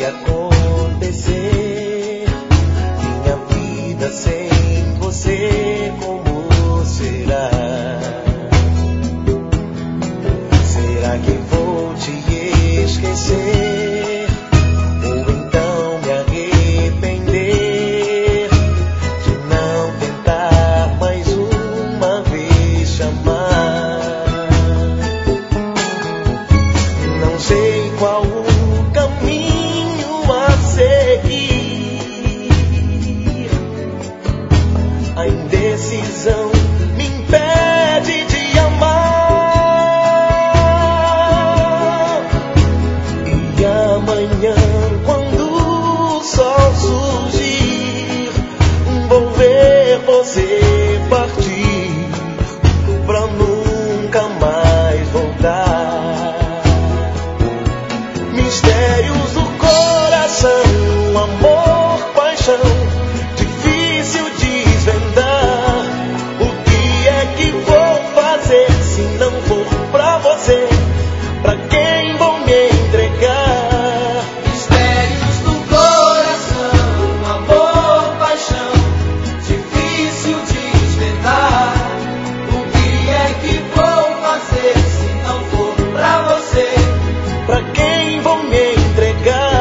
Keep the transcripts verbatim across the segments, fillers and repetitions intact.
acontecer. Minha vida sem você, como será? Será que vou te esquecer? Ou então me arrepender de não tentar mais uma vez te amar? Não sei qual o caminho a seguir. A indecisão me impede de amar. E amanhã, quando o sol surgir, vou ver você partir pra nunca mais voltar. Mistérios do coração, amor, paixão, difícil desvendar. O que é que vou fazer se não for pra você? Pra quem vou me entregar? Mistérios do coração, amor, paixão, difícil de desvendar. O que é que vou fazer se não for pra você? Pra quem vou me entregar?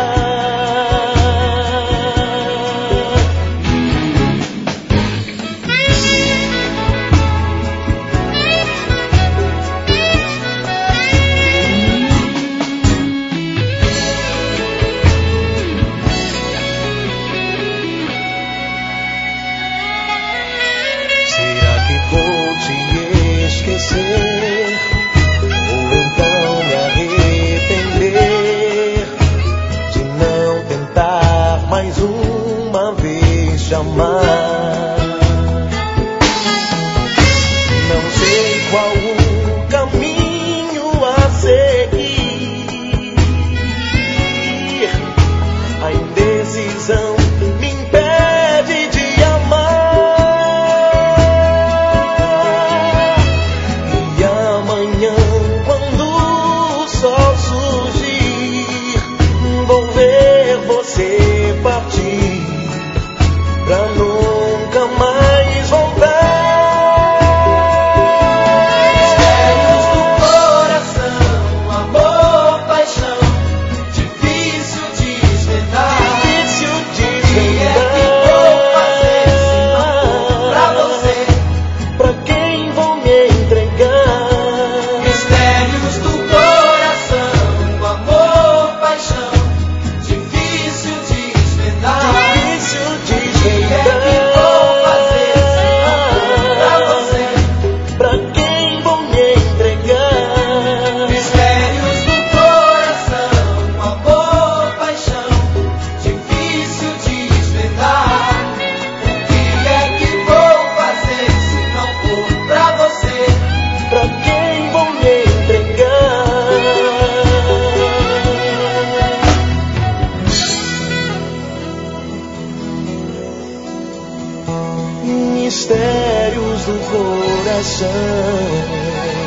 Será que vou te esquecer? Ou então me arrepender de não tentar mais uma vez te amar? Não sei qual o caminho a seguir. A indecisão me impede de amar. E amanhã, quando o sol surgir, vou ver você partir pra nunca mais voltar. Mistérios do coração, amor, paixão, difícil de desvendar. Difícil O que é que vou fazer se não for pra você? Pra quem vou me entregar? Mistérios do coração, amor, paixão, difícil de desvendar. Difícil O que é que vou fazer se não for pra você? Pra quem vou me entregar? Mistérios do coração, amor, paixão, difícil de desvendar. O que é que vou fazer se não for pra você? Pra quem vou me entregar? Mistérios do coração.